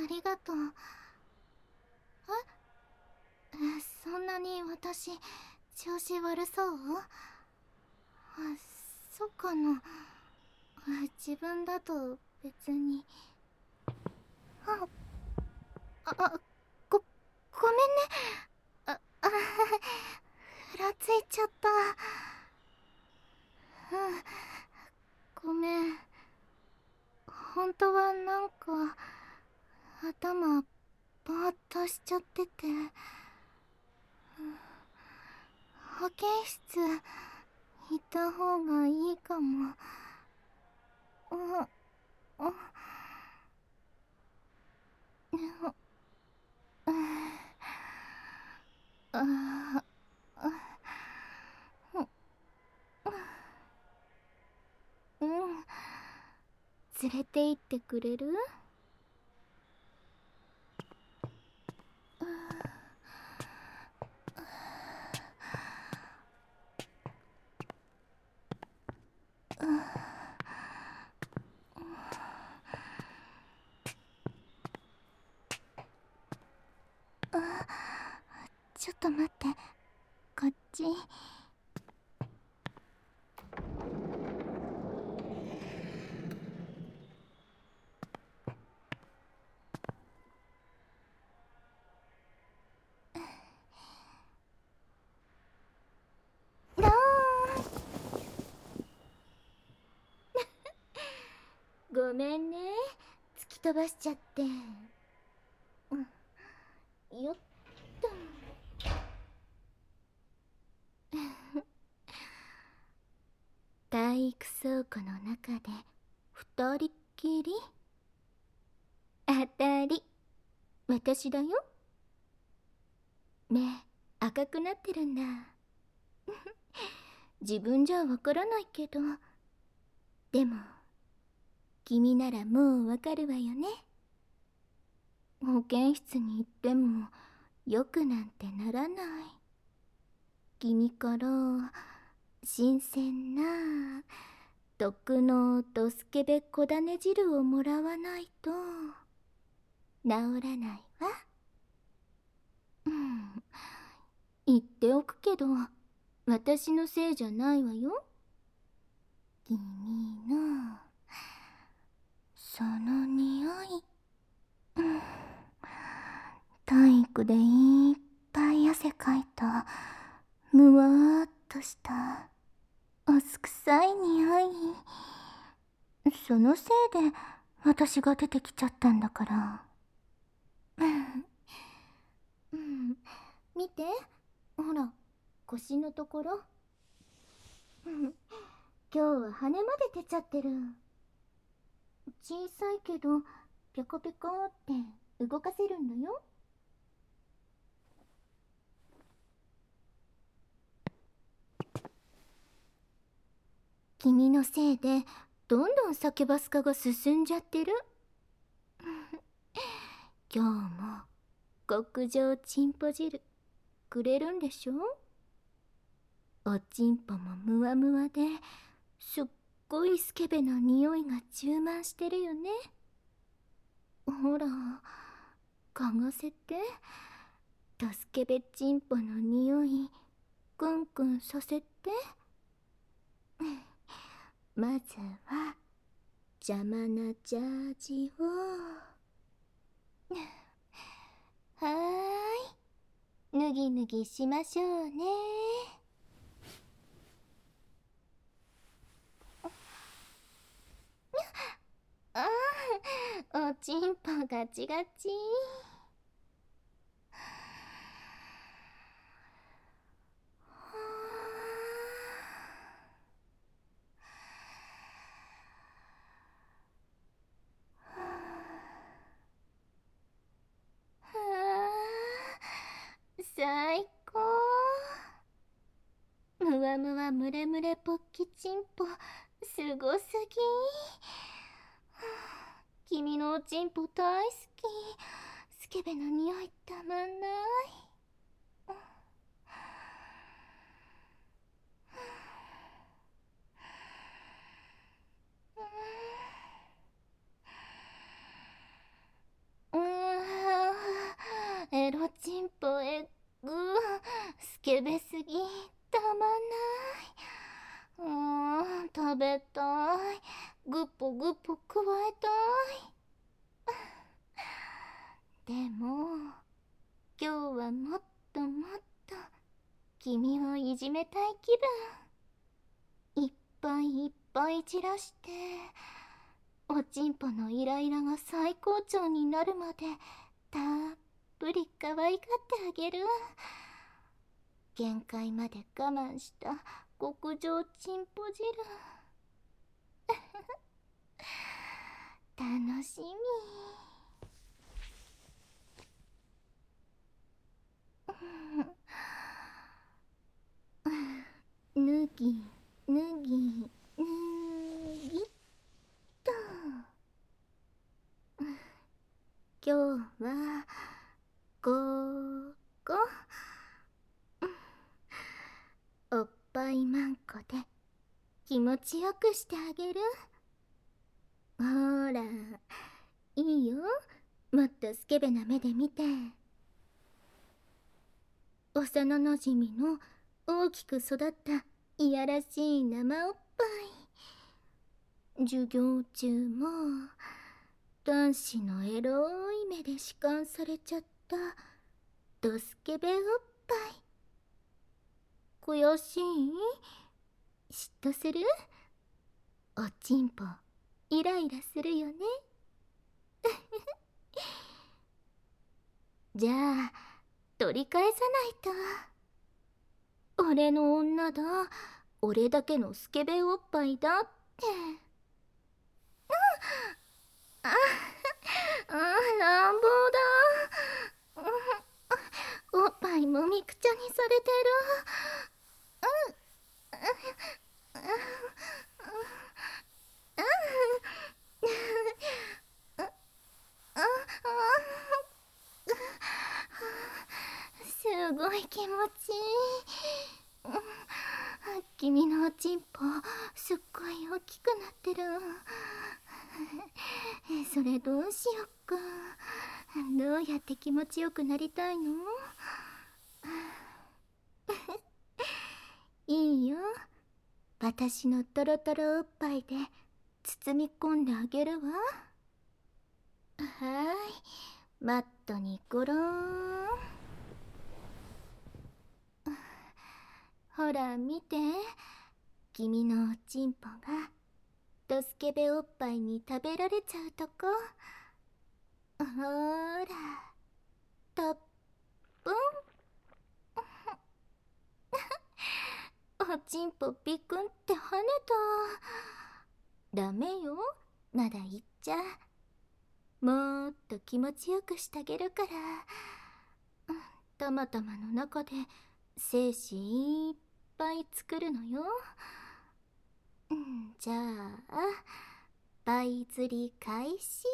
りがとう。そんなに私調子悪そう？そっかな。自分だと別に。あごめんね。ふらついちゃった。ごめん。本当はなんか頭ぼーっとしちゃってて。保健室行った方がいいかも。うん。うん。連れて行ってくれる？ちょっと待って。こっち。ローン。ごめんね、突き飛ばしちゃって。よっと。体育倉庫の中で二人っきり？当たり。私だよ。目赤くなってるんだ。自分じゃわからないけど、でも君ならもうわかるわよね。保健室に行ってもよくなんてならない。君から新鮮な毒のドスケベ小種汁をもらわないと治らないわ。言っておくけど、私のせいじゃないわよ。君のその匂い。体育でいっぱい汗かいたむわーっとした汗臭い匂い。そのせいで私が出てきちゃったんだから。見て、ほら、腰のところ。今日は羽まで出ちゃってる。小さいけどピョコピョコって動かせるんだよ。君のせいでどんどんサケバス化が進んじゃってる。今日も極上チンポ汁くれるんでしょ？おちんぽもムワムワですっごいスケベな匂いが充満してるよね。ほら、嗅がせて。ドスケベチンポの匂いクンクンさせて。まずは邪魔なジャージを。はーい、脱ぎ脱ぎしましょうね。ああ、おちんぽガチガチ。最高。むわむわむれむれポッキチンポすごすぎ。君のおちんぽ大好き。スケベな匂いたまんない。 ケベすぎ、たまんない。食べたい。ぐっぽぐっぽくわえたい。でも今日はもっともっと君をいじめたい気分。いっぱいいっぱい散らして、おちんぽのイライラが最高潮になるまでたっぷり可愛がってあげる。限界まで我慢した極上チンポ汁。楽しみ。脱ぎ脱ぎ脱ぎっと。今日はここおっぱいまんこで気持ちよくしてあげる。ほら、いいよ。もっとスケベな目で見て。幼なじみの大きく育ったいやらしい生おっぱい。授業中も男子のエロい目で弛緩されちゃったドスケベおっぱい。悔しい？嫉妬する？おちんぽイライラするよね。じゃあ取り返さないと。俺の女だ、俺だけのスケベおっぱいだって。あ乱暴だ。おっぱいもみくちゃにされてる。すごい気持ちいい。君のおちんぽすっごい大きくなってる。それどうしよっか。どうやって気持ちよくなりたいの？いいよ、私のトロトロおっぱいで包み込んであげるわ。はーい、マットにゴローン。ほら見て、君のおちんぽがドスケベおっぱいに食べられちゃうとこ。ほら、たっぷん。おちんぽビクンって跳ねた。ダメよ、まだいっちゃ。もっと気持ちよくしてあげるから。たまたまの中で精子いっぱい作るのよ。じゃあパイ釣り開始。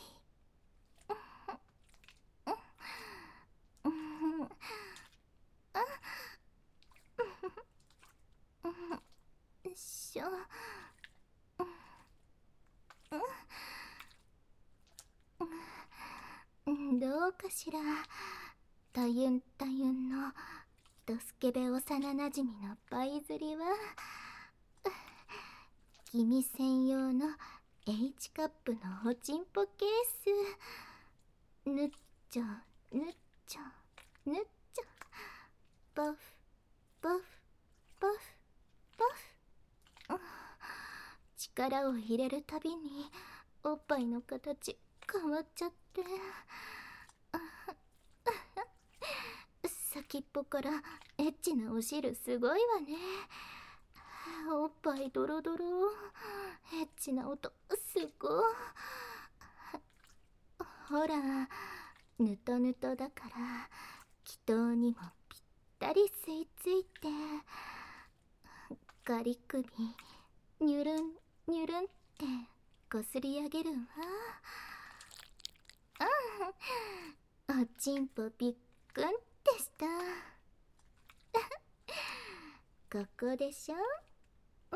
よいしょ。どうかしら。たゆんたゆんのドスケベ幼なじみのパイ釣りは君専用の H カップのおちんぽケース。ぬっちょぬっちょぬっちょ、パフパフパフパフ。力を入れるたびにおっぱいの形変わっちゃって、先っぽからエッチなお汁すごいわね。おっぱいドロドロ、エッチな音すごい。ほら、ぬとぬとだから気筒にもぴったり吸い付いて、ガリ首ニュルンニュルンってこすり上げるわ。おちんぽびっくんってした。ここでしょ。ほ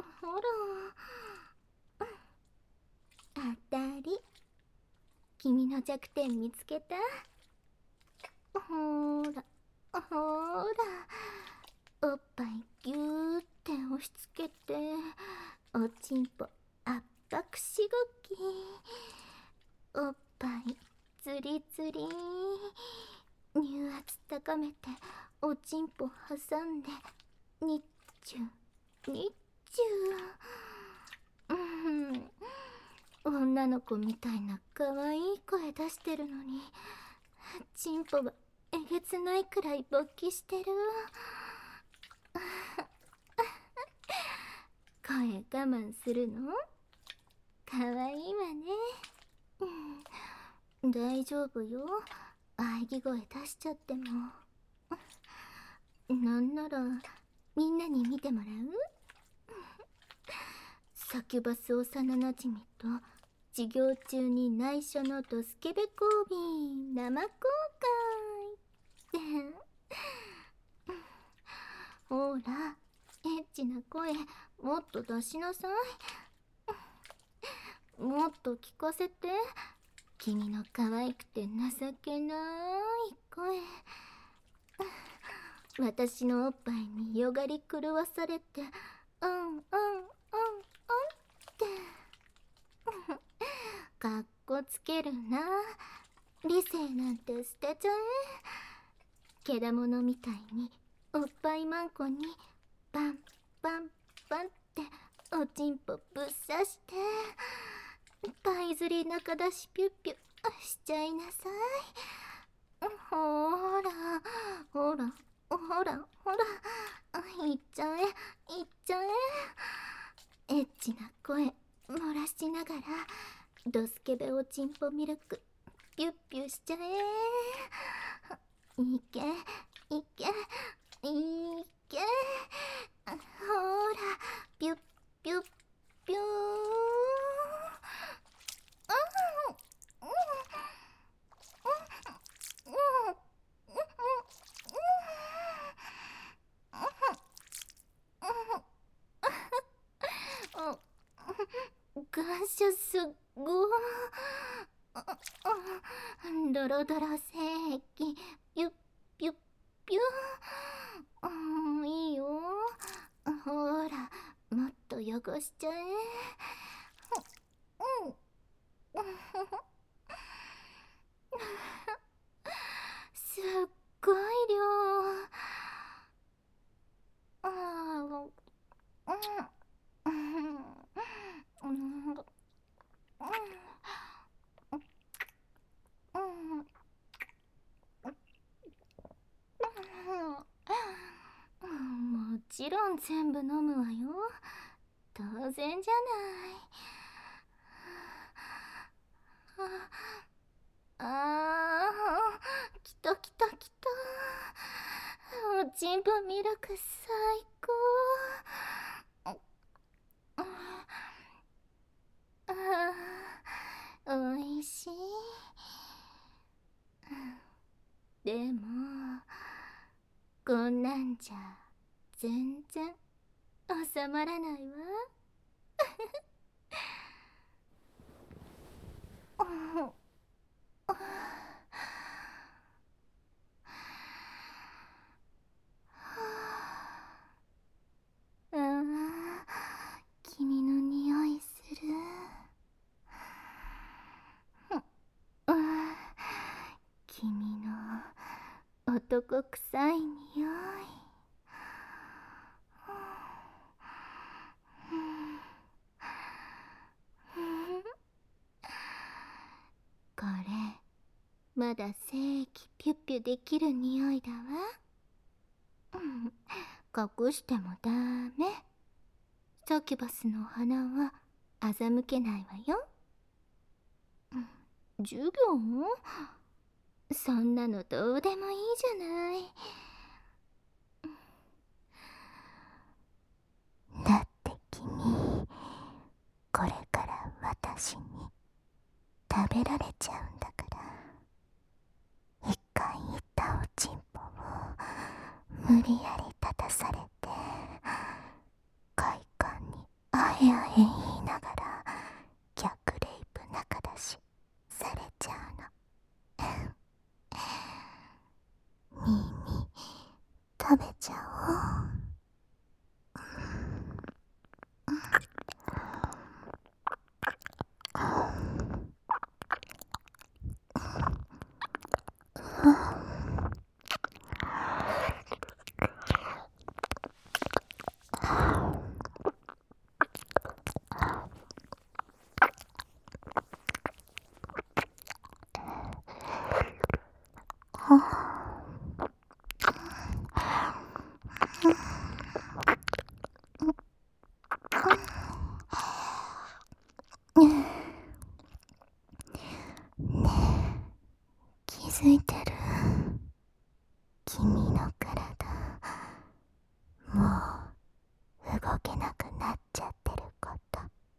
ら、当たり。君の弱点見つけた。ほらほら、 おっぱいぎゅーって押し付けて、おちんぽ圧迫しごき、おっぱいズリズリ、乳圧高めておちんぽ挟んでニッチュニッチュ、女の子みたいな可愛い声出してるのに、チンポはえげつないくらい勃起してる。声我慢するの？可愛いわね。大丈夫よ。喘ぎ声出しちゃっても。なんならみんなに見てもらう？サキュバス幼なじみと授業中に内緒のドスケベ交尾生公開。ほら、エッチな声もっと出しなさい。もっと聞かせて。君の可愛くて情けない声。私のおっぱいによがり狂わされて、うんうんうんうんってかっこつけるな。理性なんて捨てちゃえ。けだものみたいにおっぱいマンコにパンパンパンっておちんぽぶっ刺して、パイズリ中出しピュッピュしちゃいなさい。ほらほらほらほら、いっちゃえいっちゃえ。エッチな声漏らしながらドスケベおちんぽミルクピュッピュしちゃえ。いけいけいけ。ほらピュッピュッピュー。感謝すっごー。ドロドロ精液ピュッピュッピュー。いいよ。ほらもっと汚しちゃえ。すっごい量。もちろん全部飲むわよ。当然じゃない。来た来た来た。おちんぽミルク最高。おいしい。でもこんなんじゃ全然収まらないわ。君の匂いする。君の男臭い匂い。これまだ精液ピュッピュできる匂いだわ。隠してもダメ。サキュバスの花は欺けないわよ。授業？そんなのどうでもいいじゃない。だって君、これから私に食べられちゃうんだから。一回言ったおちんぽを無理やり立たされて、快感にあへあへ言いながら逆レイプ仲出しされちゃうの。みーみー食べちゃおう。 気づいてる？君の体、もう動けなくなっちゃってること。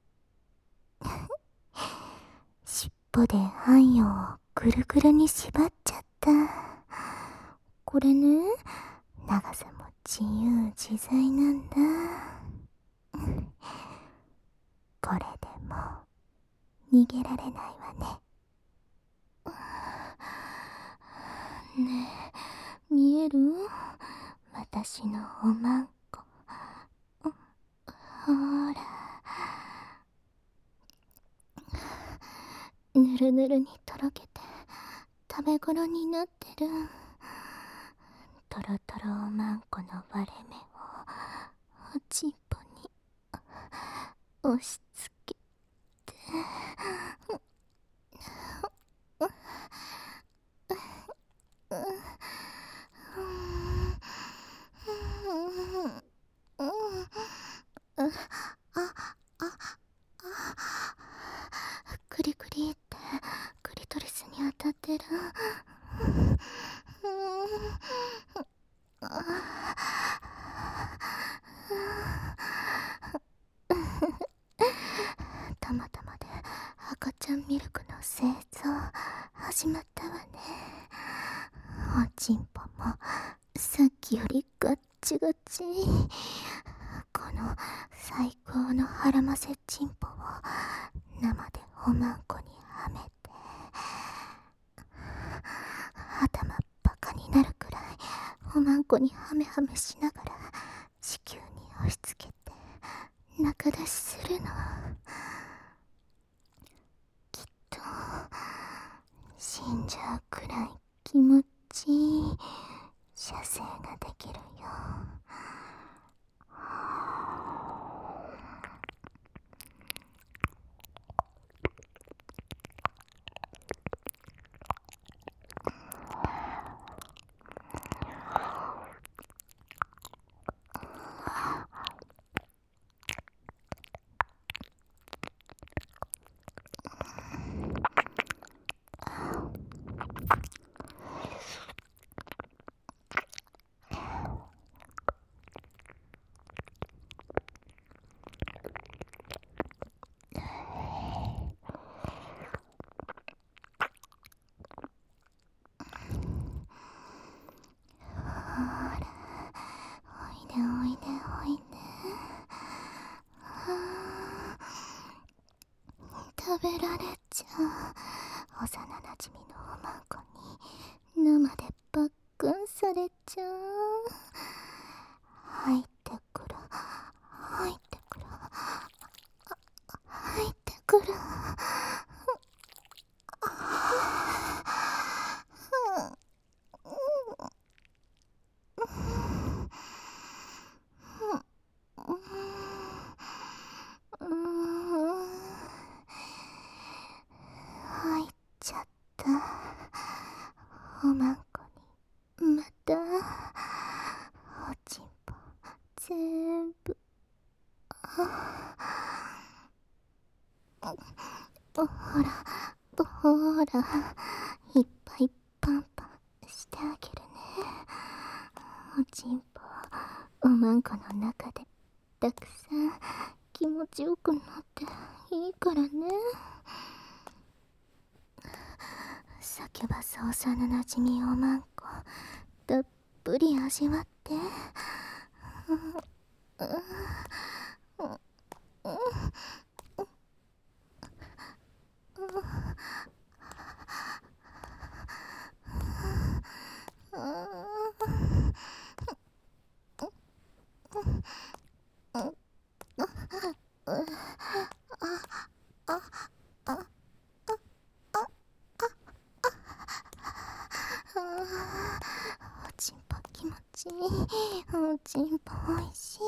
尻尾であんよをぐるぐるに縛っちゃった。これね、長さも自由自在なんだ。これでもう逃げられないわね。ねえ、見える？私のおまんこ。ほら、ぬるぬるにとろけて食べ頃になってる。とろとろおまんこの割れ目をおちんぽに押し付けて、クリクリってクリトリスに当たってる。たまたまで赤ちゃんミルクの製造始まったわね。おちんぽもさっきよりガッチガチ。この最高の腹ませちんぽを生でおまんこにはめて、頭バカになるくらいおまんこにハメハメしながら子宮に押し付けて中出しするの。きっと死んじゃうくらい気持ちいい射精ができるよ。おいでおいでおいで。食べられちゃう。幼なじみのおまんこに生でパックンされちゃう。入ってくる入ってくる入ってくる。入っちゃった。おまんこにまたおちんぽ全部。ほらほら、いっぱいパンパンしてあげるね。おちんぽおまんこの中でたくさん気持ちよくなっていいからね。叫ばす幼なじみおまんこたっぷり味わって。おちんぽ気持ちいい。おちんぽおいしい。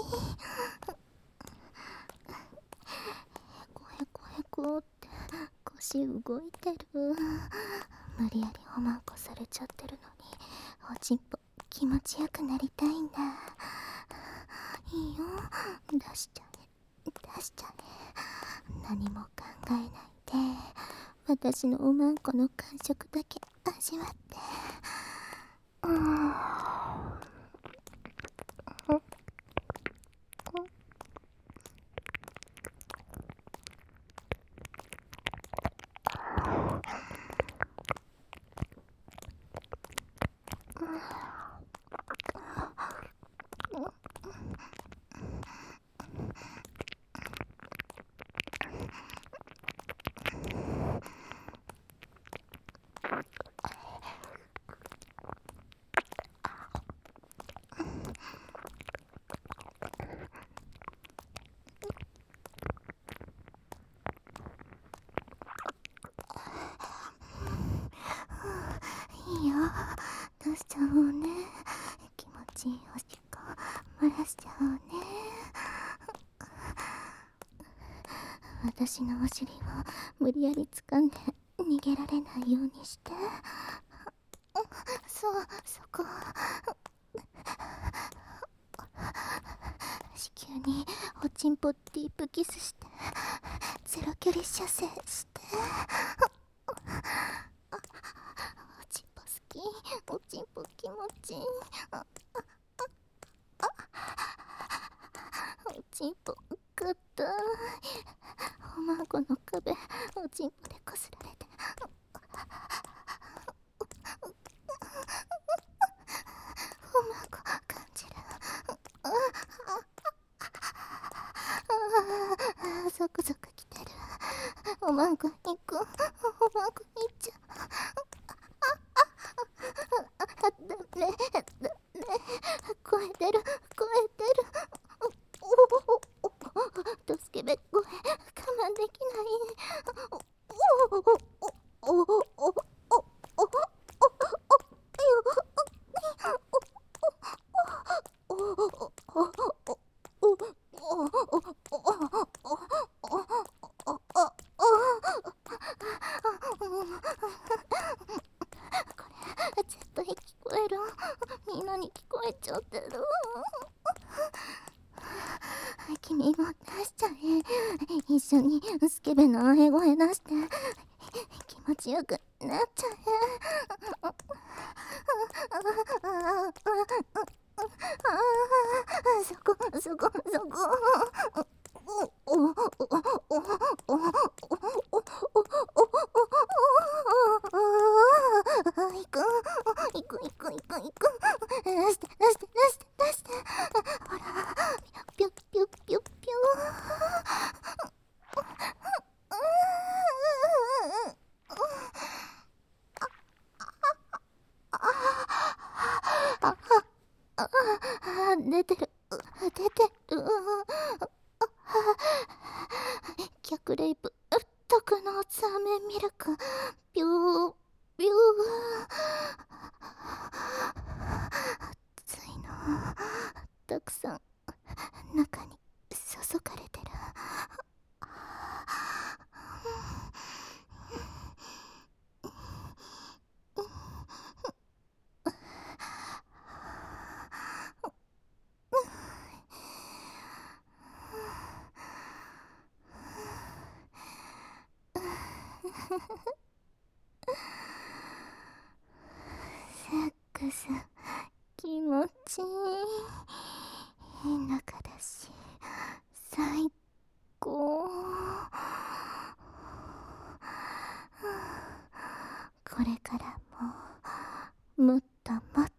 へこへこへこって腰動いてる。 無理やりおまんこされちゃってるのに、おちんぽ気持ちよくなりたいんだ。いいよ、出しちゃえ、出しちゃえ。何も考えないで、私のおまんこの感触だけ味わって。いいよ、出しちゃおうね。気持ちいいおしっこ漏らしちゃおうね。私のお尻を無理やり掴んで逃げられないようにして。そう、そこ。子宮におちんぽディープキスして、ゼロ距離射精して。おちんぽ好き、おちんぽ気持ちいい。おちんぽ硬い。おまんこの壁、おちんぽでこすられて。おまんこ感じる。ゾクゾクきてる。おまんこ行く。おまんこ行っちゃう。ダメダメ、超えてる超えてる。ドスケベ声我慢できない。絶対聞こえる。みんなに聞こえちゃってる。君も出しちゃえ。一緒にスケベなあえ声出して気持ちよくなっちゃえ。そこそこそこ。行く行く行く行く行く。出して出して出して出して。ほら、ピュッピュッピュッピュ出てる出てる。逆レイプ毒のザーメンミルクピューピュー。熱いのたくさん中に注がれてる。セックス気持ちいい。中だし最高。これからももっともっ